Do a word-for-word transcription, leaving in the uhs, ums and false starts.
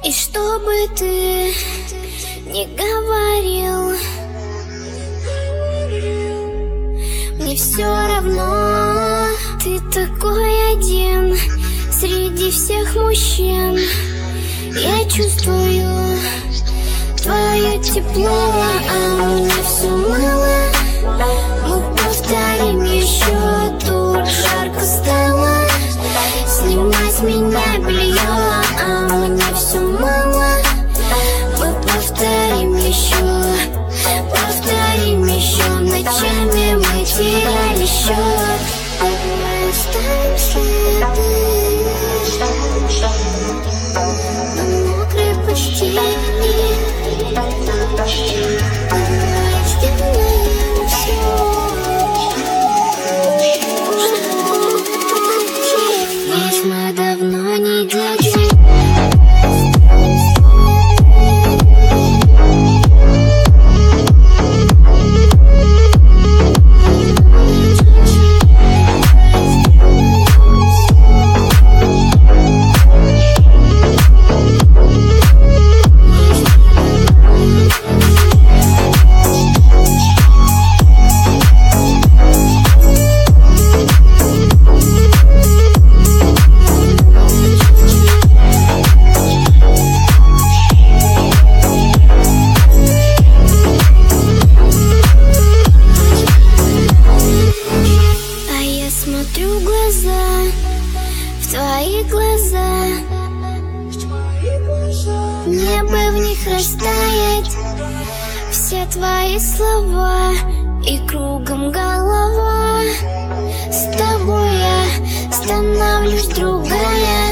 И что бы ты ни говорил, мне все равно. Ты такой один среди всех мужчин. Я чувствую твое тепло, а мне все мало. Мы повторим еще, тут жарко стало. Снимай с меня белье, а мне все мало. Мы повторим еще, повторим еще. Ночами мы теряли счет. Мы оставим следы на мокрой постели. Давай сделаем все. Ведь мы давно не дети. Смотрю в глаза, в твои глаза, мне бы в них растаять. Все твои слова и кругом голова. С тобой я становлюсь другая.